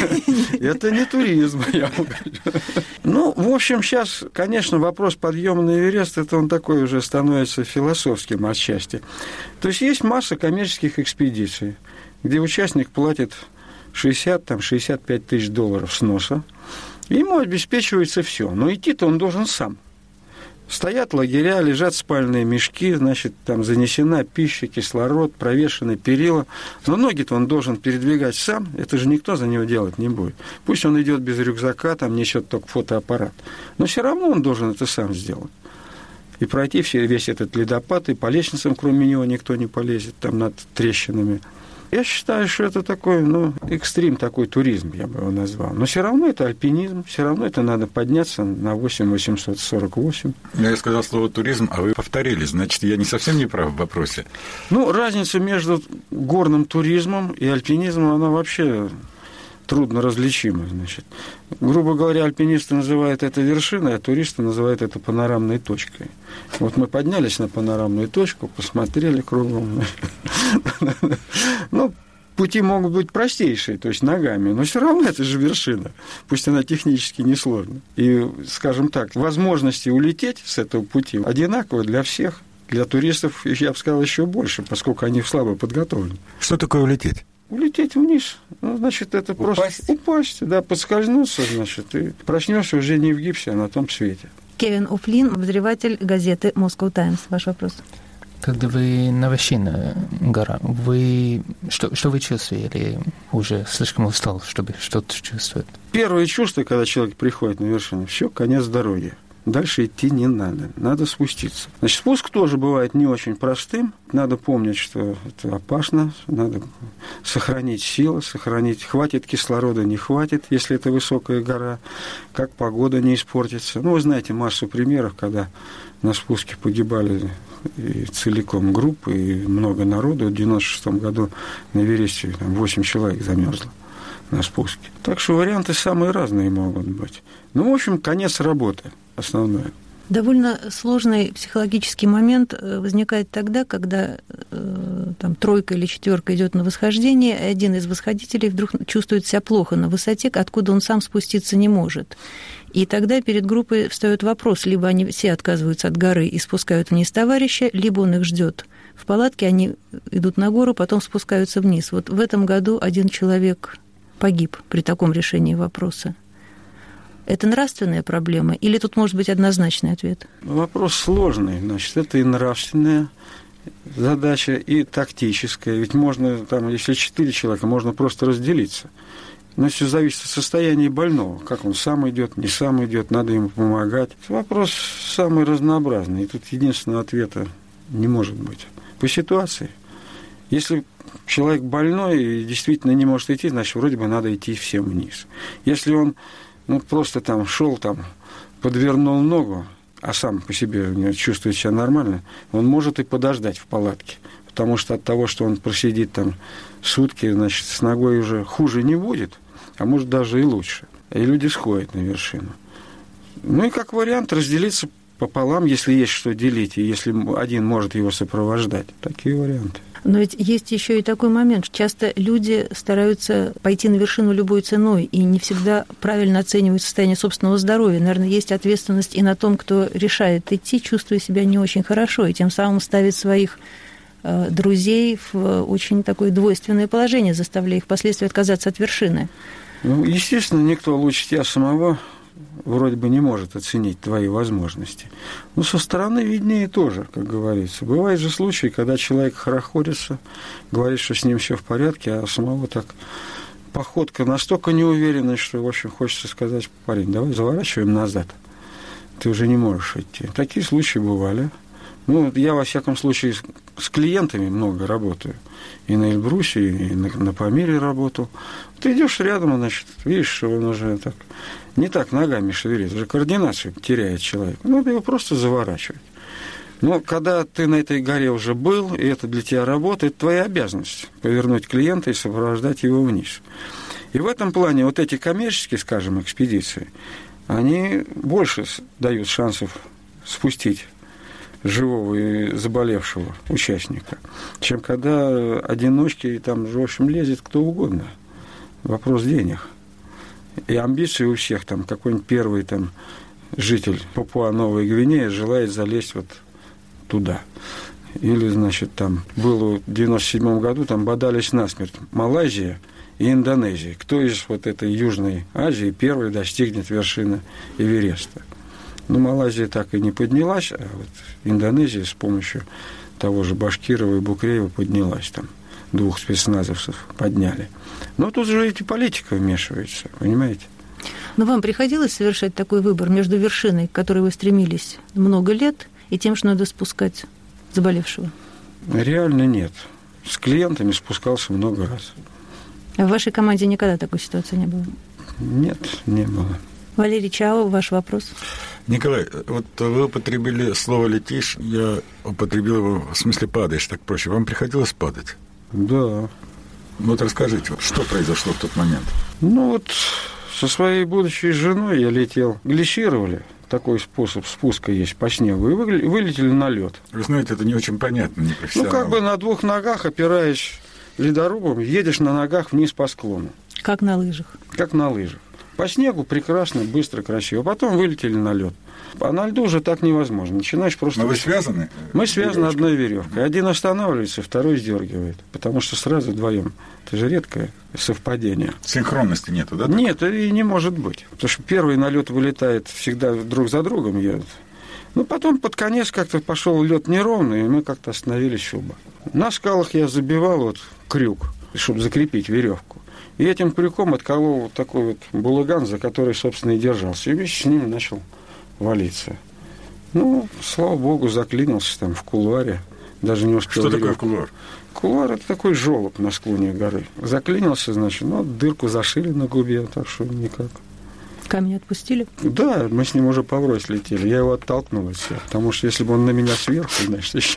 Это не туризм, я вам говорю. Ну, в общем, сейчас, конечно, вопрос подъема на Эверест, это он такой уже становится философским отчасти. То есть есть масса коммерческих экспедиций, где участник платит шестьдесят, там, шестьдесят пять тысяч долларов сноса, и ему обеспечивается все. Но идти-то он должен сам. Стоят лагеря, лежат спальные мешки, значит, там занесена пища, кислород, провешены перила. Но ноги-то он должен передвигать сам, это же никто за него делать не будет. Пусть он идет без рюкзака, там несет только фотоаппарат. Но все равно он должен это сам сделать. И пройти все, весь этот ледопад, и по лестницам, кроме него, никто не полезет, там над трещинами. Я считаю, что это такой, ну, экстрим, такой туризм, я бы его назвал. Но все равно это альпинизм, все равно это надо подняться на восемь тысяч восемьсот сорок восемь. Я сказал слово туризм, а вы повторили, значит, я не совсем не прав в вопросе. Ну, разница между горным туризмом и альпинизмом, она вообще трудно различима, значит. Грубо говоря, альпинисты называют это вершиной, а туристы называют это панорамной точкой. Вот мы поднялись на панорамную точку, посмотрели кругом. Ну, пути могут быть простейшие, то есть ногами, но все равно это же вершина, пусть она технически несложна. И, скажем так, возможности улететь с этого пути одинаковы для всех. Для туристов, я бы сказал, еще больше, поскольку они слабо подготовлены. Что такое улететь? Улететь вниз, ну, значит, это упасть? Просто упасть, да, подскользнуться, значит, и проснешься уже не в гипсе, а на том свете. Кевин О'Флинн, обозреватель газеты Moscow Times. Ваш вопрос. Когда вы на вершине гора, вы что, что вы чувствуете, или уже слишком устал, чтобы что-то чувствовать? Первое чувство, когда человек приходит на вершину, все, конец дороги. Дальше идти не надо, надо спуститься. Значит, спуск тоже бывает не очень простым. Надо помнить, что это опасно, надо сохранить силы, сохранить, хватит кислорода, не хватит, если это высокая гора, как погода не испортится. Ну, вы знаете массу примеров, когда на спуске погибали и целиком группы, и много народу. В девяносто шестом году на Эвересте там восемь человек замерзло на спуске. Так что варианты самые разные могут быть. Ну, в общем, конец работы основное. Довольно сложный психологический момент возникает тогда, когда э, там тройка или четверка идет на восхождение, и один из восходителей вдруг чувствует себя плохо на высоте, откуда он сам спуститься не может. И тогда перед группой встает вопрос, либо они все отказываются от горы и спускают вниз товарища, либо он их ждет в палатке, они идут на гору, потом спускаются вниз. Вот в этом году один человек погиб при таком решении вопроса. Это нравственная проблема или тут может быть однозначный ответ? Вопрос сложный. Значит, это и нравственная задача, и тактическая. Ведь можно, там, если четыре человека, можно просто разделиться. Но все зависит от состояния больного. Как он сам идет, не сам идет, надо ему помогать. Вопрос самый разнообразный. И тут единственного ответа не может быть. По ситуации. Если человек больной и действительно не может идти, значит, вроде бы надо идти всем вниз. Если он ну, просто там шел, там, подвернул ногу, а сам по себе чувствует себя нормально, он может и подождать в палатке. Потому что от того, что он просидит там сутки, значит, с ногой уже хуже не будет. а может даже и лучше. И люди сходят на вершину. Ну и как вариант разделиться пополам, если есть что делить, и если один может его сопровождать. Такие варианты. Но ведь есть еще и такой момент. Часто люди стараются пойти на вершину любой ценой и не всегда правильно оценивают состояние собственного здоровья. Наверное, есть ответственность и на том, кто решает идти, чувствуя себя не очень хорошо, и тем самым ставит своих э, друзей в очень такое двойственное положение, заставляя их впоследствии отказаться от вершины. Ну, естественно, никто лучше тебя самого вроде бы не может оценить твои возможности. Но со стороны виднее тоже, как говорится. Бывают же случаи, когда человек хорохорится, говорит, что с ним все в порядке, а самого так походка настолько неуверенная, что, в общем, хочется сказать: парень, давай заворачиваем назад. Ты уже не можешь идти. Такие случаи бывали. Ну, я, во всяком случае, с клиентами много работаю. И на Эльбрусе, и на, на Памире работал. Ты идешь рядом, значит, видишь, что он уже так не так ногами шевелит, уже координацию теряет человек. Надо его просто заворачивать. Но когда ты на этой горе уже был, и это для тебя работа, это твоя обязанность повернуть клиента и сопровождать его вниз. И в этом плане вот эти коммерческие, скажем, экспедиции, они больше дают шансов спустить живого и заболевшего участника, чем когда одиночки, там, в общем, лезет кто угодно. Вопрос денег. И амбиции у всех, там, какой-нибудь первый там житель Папуа-Новой Гвинеи желает залезть вот туда. Или, значит, там было в девяносто седьмом году, там бодались насмерть Малайзия и Индонезия. Кто из вот этой Южной Азии первый достигнет вершины Эвереста? Ну, Малайзия так и не поднялась, а вот Индонезия с помощью того же Башкирова и Букреева поднялась там. Двух спецназовцев подняли. Но тут же эти политика вмешивается, понимаете? Но вам приходилось совершать такой выбор между вершиной, к которой вы стремились много лет, и тем, что надо спускать заболевшего? Реально нет. С клиентами спускался много раз. А в вашей команде никогда такой ситуации не было? Нет, не было. Валерий Чао, ваш вопрос. Николай, вот вы употребили слово «летишь», я употребил его в смысле «падаешь», так проще. Вам приходилось падать? Да. Вот расскажите, что произошло в тот момент? Ну вот со своей будущей женой я летел, глиссировали, такой способ спуска есть по снегу, и вылетели на лед. Вы знаете, это не очень понятно, не профессионально. Ну как бы на двух ногах, опираясь ледорубом, едешь на ногах вниз по склону. Как на лыжах. Как на лыжах. По снегу прекрасно, быстро, красиво. Потом вылетели на лед. А на льду уже так невозможно. Начинаешь просто... Но вы связаны? Мы связаны одной веревкой. Один останавливается, второй сдергивает. Потому что сразу вдвоем. Это же редкое совпадение. Синхронности нету, да? Нет, и не может быть. Потому что первый на лед вылетает всегда друг за другом едут. Ну, потом под конец как-то пошел лед неровный, и мы как-то остановились оба. На скалах я забивал вот крюк, чтобы закрепить веревку. И этим крюком отколол вот такой вот булыган, за который, собственно, и держался. И вместе с ним начал валиться. Ну, слава богу, заклинился там в кулуаре. Даже не успел... Что веревку. такое кулуар? Кулуар – это такой желоб на склоне горы. Заклинился, значит, ну, дырку зашили на губе, так что никак. Камень отпустили? Да, мы с ним уже поврось летели. Я его оттолкнул от себя, потому что если бы он на меня сверху, значит, еще...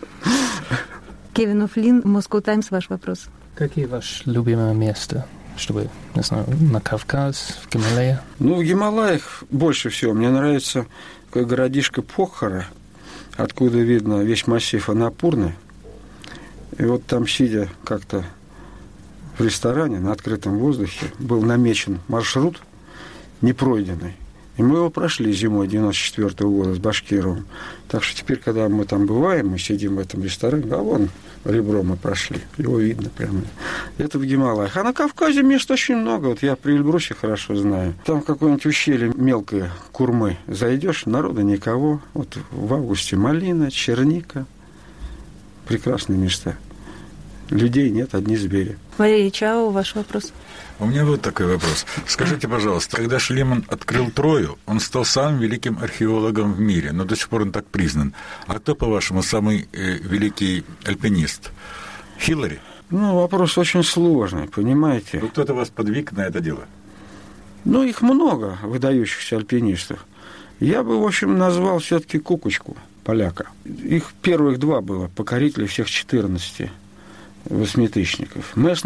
Кевин О'Флинн, Moscow Times, ваш вопрос. Какие ваше любимое место? Чтобы, не знаю, на Кавказ, в Гималае? Ну, в Гималаях больше всего. Мне нравится такой городишко Покхара, откуда видно весь массив Анапурны. И вот там, сидя как-то в ресторане на открытом воздухе, был намечен маршрут непройденный. И мы его прошли зимой девяносто четвёртого года с Башкировым. Так что теперь, когда мы там бываем, мы сидим в этом ресторане, а вон ребро мы прошли, его видно прямо. Это в Гималаях. А на Кавказе мест очень много. Вот я при Эльбрусе хорошо знаю. Там какое-нибудь ущелье мелкое, Курмы. Зайдешь, народа никого. Вот в августе малина, черника. Прекрасные места. Людей нет, одни звери. Валерий Чао, ваш вопрос. У меня вот такой вопрос. Скажите, пожалуйста, когда Шлиман открыл Трою, он стал самым великим археологом в мире, но до сих пор он так признан. А кто, по-вашему, самый э, великий альпинист? Хиллари? Ну, вопрос очень сложный, понимаете? Вот кто-то вас подвиг на это дело? Ну, их много, выдающихся альпинистов. Я бы, в общем, назвал все-таки Кукочку, поляка. Их первых два было, покорители всех четырнадцати восьмитысячников. Месснер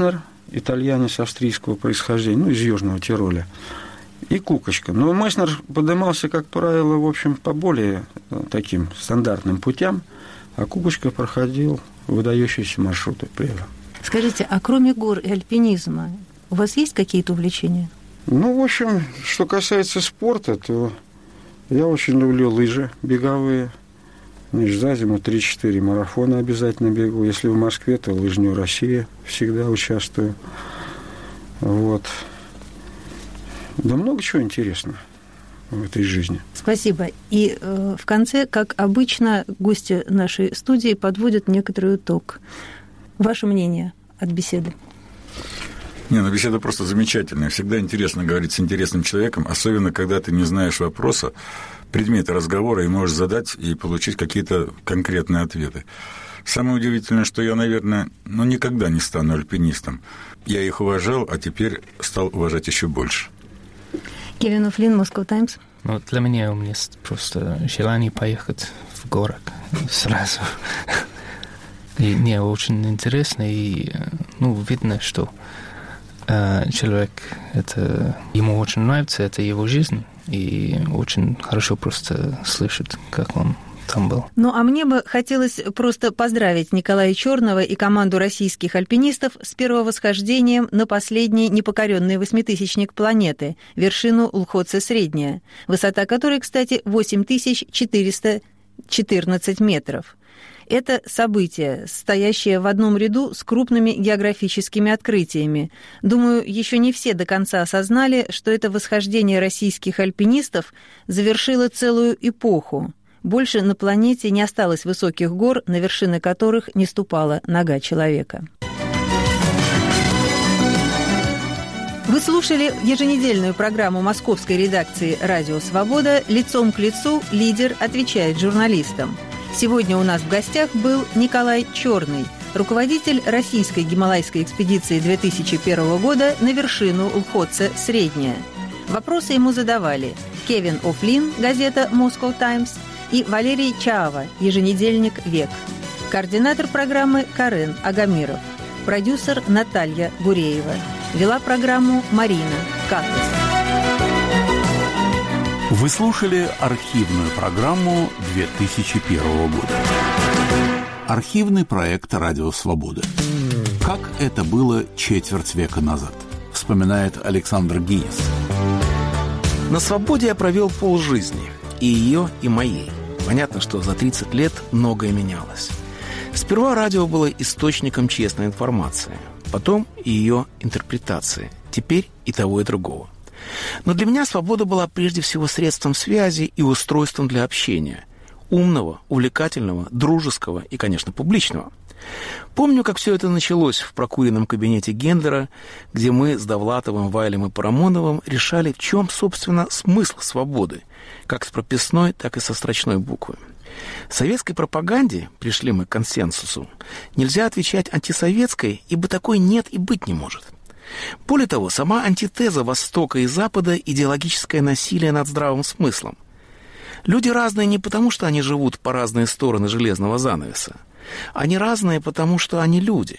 итальянец австрийского происхождения, ну, из Южного Тироля, и Кукочка. Но Месснер поднимался, как правило, в общем, по более таким стандартным путям, а Кукочка проходил выдающиеся маршруты при этом. Скажите, а кроме гор и альпинизма, у вас есть какие-то увлечения? Ну, в общем, что касается спорта, то я очень люблю лыжи беговые. Значит, за зиму три-четыре марафона обязательно бегу. Если в Москве, то Лыжню Россия всегда участвую. Вот. Да много чего интересного в этой жизни. Спасибо. И э, в конце, как обычно, гости нашей студии подводят некоторый итог. Ваше мнение от беседы? Не, ну беседа просто замечательная. Всегда интересно говорить с интересным человеком, особенно когда ты не знаешь вопроса, предмета разговора, и можешь задать и получить какие-то конкретные ответы. Самое удивительное, что я, наверное, ну, никогда не стану альпинистом. Я их уважал, а теперь стал уважать еще больше. Кевин О'Флинн, Moscow Times. Ну, для меня у меня просто желание поехать в город сразу. И мне очень интересно, и ну, видно, что э, человек, это, ему очень нравится, это его жизнь, и очень хорошо просто слышит, как он там был. Ну, а мне бы хотелось просто поздравить Николая Черного и команду российских альпинистов с первым восхождением на последний непокоренный восьмитысячник планеты, вершину Лхотсе-Средняя, высота которой, кстати, восемь тысяч четыреста четырнадцать метров. Это событие, стоящее в одном ряду с крупными географическими открытиями. Думаю, еще не все до конца осознали, что это восхождение российских альпинистов завершило целую эпоху. Больше на планете не осталось высоких гор, на вершины которых не ступала нога человека. Вы слушали еженедельную программу московской редакции «Радио Свобода» «Лицом к лицу. Лидер отвечает журналистам». Сегодня у нас в гостях был Николай Черный, руководитель российской гималайской экспедиции две тысячи первого года на вершину Лхотсе-Средняя. Вопросы ему задавали Кевин О'Флинн, газета Moscow Times, и Валерий Чаава, еженедельник «Век». Координатор программы Карен Агамиров, продюсер Наталья Гуреева. Вела программу Марина Катас. Вы слушали архивную программу две тысячи первого года. Архивный проект «Радио Свобода». Как это было четверть века назад, вспоминает Александр Гинис. На свободе я провел полжизни, и ее, и моей. Понятно, что за тридцать лет многое менялось. Сперва радио было источником честной информации, потом ее интерпретации, теперь и того, и другого. Но для меня свобода была прежде всего средством связи и устройством для общения. Умного, увлекательного, дружеского и, конечно, публичного. Помню, как все это началось в прокуренном кабинете Гендлера, где мы с Довлатовым, Вайлем и Парамоновым решали, в чем, собственно, смысл свободы, как с прописной, так и со строчной буквы. В советской пропаганде, пришли мы к консенсусу, нельзя отвечать антисоветской, ибо такой нет и быть не может. Более того, сама антитеза Востока и Запада – идеологическое насилие над здравым смыслом. Люди разные не потому, что они живут по разные стороны железного занавеса. Они разные, потому что они люди.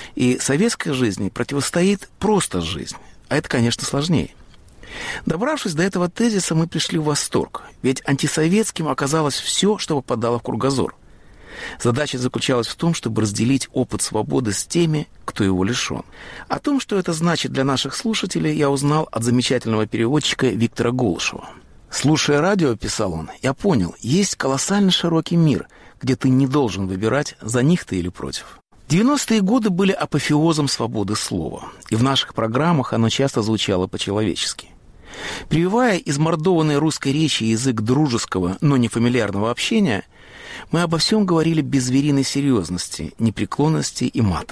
И советской жизни противостоит просто жизнь. А это, конечно, сложнее. Добравшись до этого тезиса, мы пришли в восторг. Ведь антисоветским оказалось все, что попадало в кругозор. Задача заключалась в том, чтобы разделить опыт свободы с теми, кто его лишен. О том, что это значит для наших слушателей, я узнал от замечательного переводчика Виктора Голышева. «Слушая радио, — писал он, — я понял, есть колоссально широкий мир, где ты не должен выбирать, за них ты или против». девяностые годы были апофеозом свободы слова, и в наших программах оно часто звучало по-человечески. Прививая измордованной русской речи язык дружеского, но не фамильярного общения, мы обо всем говорили без звериной серьезности, непреклонности и мата.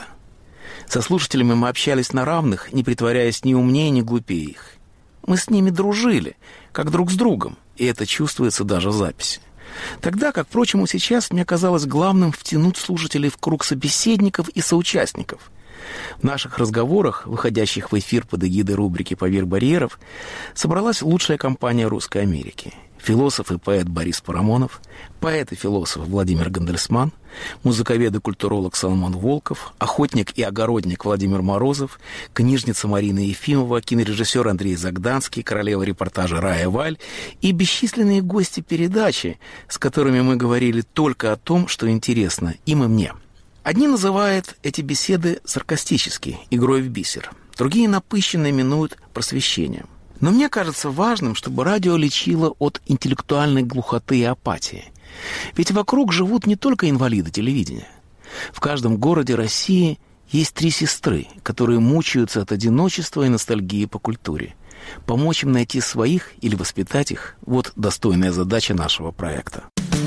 Со слушателями мы общались на равных, не притворяясь ни умнее, ни глупее их. Мы с ними дружили, как друг с другом, и это чувствуется даже в записи. Тогда, как, впрочем, и сейчас, мне казалось главным втянуть слушателей в круг собеседников и соучастников. В наших разговорах, выходящих в эфир под эгидой рубрики «Поверх барьеров», собралась лучшая компания Русской Америки. философ и поэт Борис Парамонов, поэт и философ Владимир Гандельсман, музыковед и культуролог Соломон Волков, охотник и огородник Владимир Морозов, книжница Марина Ефимова, кинорежиссер Андрей Загданский, королева репортажа Рая Валь и бесчисленные гости передачи, с которыми мы говорили только о том, что интересно им и мне. Одни называют эти беседы саркастически, игрой в бисер, другие напыщенно именуют просвещением. Но мне кажется важным, чтобы радио лечило от интеллектуальной глухоты и апатии. Ведь вокруг живут не только инвалиды телевидения. В каждом городе России есть три сестры, которые мучаются от одиночества и ностальгии по культуре. Помочь им найти своих или воспитать их – вот достойная задача нашего проекта.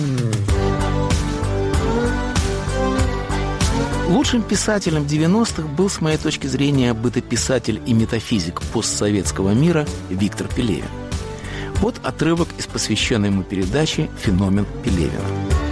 Лучшим писателем девяностых был, с моей точки зрения, бытописатель и метафизик постсоветского мира Виктор Пелевин. Вот отрывок из посвященной ему передачи «Феномен Пелевина».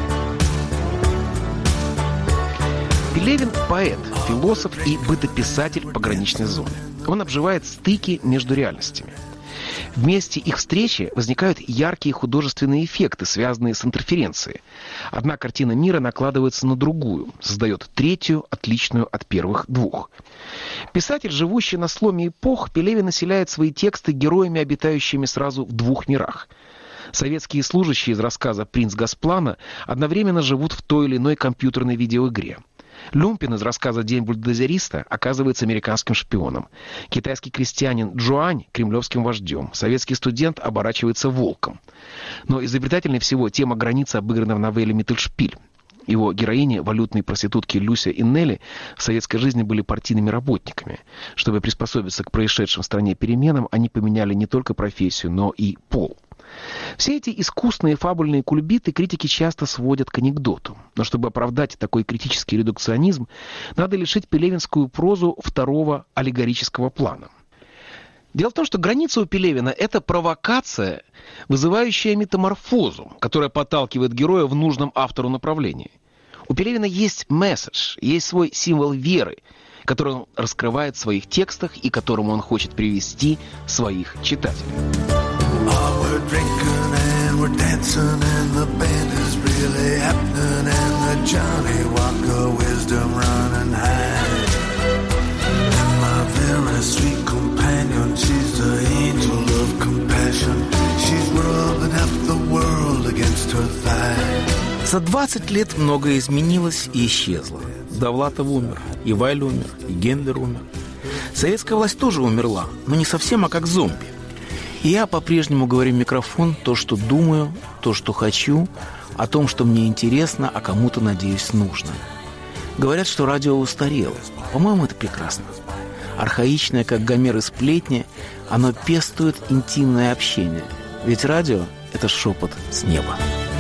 Пелевин – поэт, философ и бытописатель пограничной зоны. Он обживает стыки между реальностями. В месте их встречи возникают яркие художественные эффекты, связанные с интерференцией. Одна картина мира накладывается на другую, создает третью, отличную от первых двух. Писатель, живущий на сломе эпох, Пелевин населяет свои тексты героями, обитающими сразу в двух мирах. Советские служащие из рассказа «Принц Госплана» одновременно живут в той или иной компьютерной видеоигре. Люмпин из рассказа «День бульдозериста» оказывается американским шпионом. Китайский крестьянин Джуань – кремлевским вождем. Советский студент оборачивается волком. Но изобретательнее всего тема границы обыграна в новелле «Миттельшпиль». Его героини, валютные проститутки Люся и Нелли, в советской жизни были партийными работниками. Чтобы приспособиться к происшедшим в стране переменам, они поменяли не только профессию, но и пол. Все эти искусные фабульные кульбиты критики часто сводят к анекдоту. Но чтобы оправдать такой критический редукционизм, надо лишить пелевинскую прозу второго аллегорического плана. Дело в том, что граница у Пелевина – это провокация, вызывающая метаморфозу, которая подталкивает героя в нужном автору направлении. У Пелевина есть месседж, есть свой символ веры, который он раскрывает в своих текстах и к которому он хочет привести своих читателей. We're drinking and we're dancing and the band is really happening and the Johnny Walker wisdom running high. And my very sweet companion, she's the angel of compassion. She's rubbing up the world against her thigh. За двадцать лет многое изменилось и исчезло. Довлатов умер, и Вайль умер, и Гендлер умер. Советская власть тоже умерла, но не совсем, а как зомби. И я по-прежнему говорю в микрофон то, что думаю, то, что хочу, о том, что мне интересно, а кому-то, надеюсь, нужно. Говорят, что радио устарело. По-моему, это прекрасно. Архаичное, как Гомер и сплетни, оно пестует интимное общение. Ведь радио – это шепот с неба.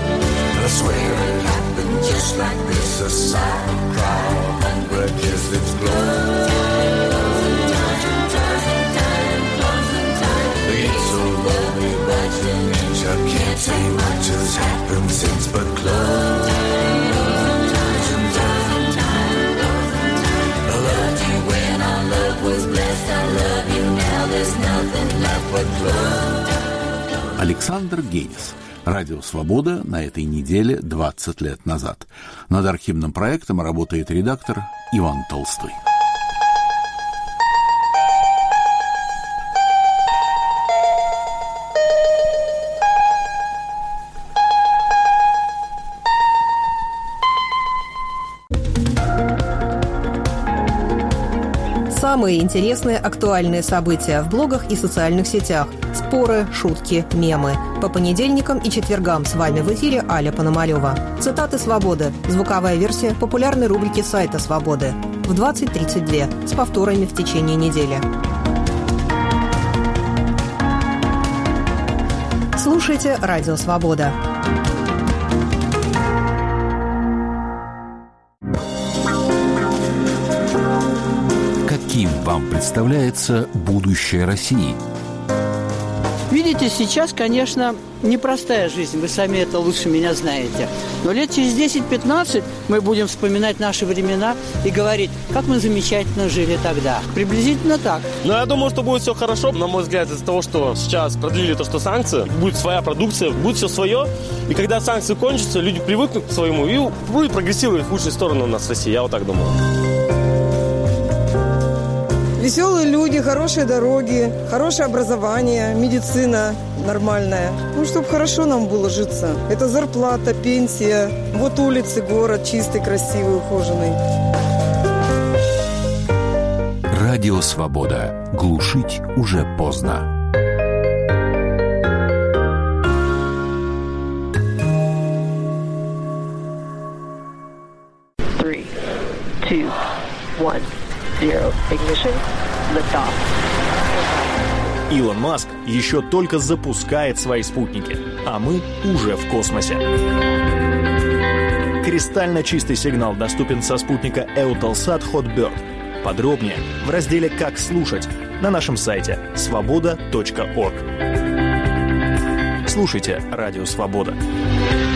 Can't say much has happened since but close. I loved you when our love was blessed. I love you now, there's nothing left but close. Александр Генис. Радио «Свобода» на этой неделе двадцать лет назад. Над архивным проектом работает редактор Иван Толстой. Самые интересные актуальные события в блогах и социальных сетях. Споры, шутки, мемы. По понедельникам и четвергам с вами в эфире Аля Пономарёва. Цитаты «Свободы». Звуковая версия популярной рубрики сайта «Свободы». В двадцать тридцать два с повторами в течение недели. Слушайте «Радио Свобода». Каким вам представляется будущее России? Видите, сейчас, конечно, непростая жизнь, вы сами это лучше меня знаете. Но лет через десять-пятнадцать мы будем вспоминать наши времена и говорить, как мы замечательно жили тогда. Приблизительно так. Ну, я думаю, что будет все хорошо. На мой взгляд, из-за того, что сейчас продлили то, что санкции, будет своя продукция, будет все свое. И когда санкции кончатся, люди привыкнут к своему и будет прогрессировать в лучшую сторону у нас в России. Я вот так думаю. Веселые люди, хорошие дороги, хорошее образование, медицина нормальная. Ну, чтобы хорошо нам было житься. Это зарплата, пенсия. Вот улицы, город чистый, красивый, ухоженный. Радио «Свобода». Глушить уже поздно. Three, two, one, zero. Ignition. Liftoff. Илон Маск еще только запускает свои спутники, а мы уже в космосе. Кристально чистый сигнал доступен со спутника Eutelsat Hotbird. Подробнее в разделе «Как слушать» на нашем сайте свобода точка орг. Слушайте «Радио Свобода».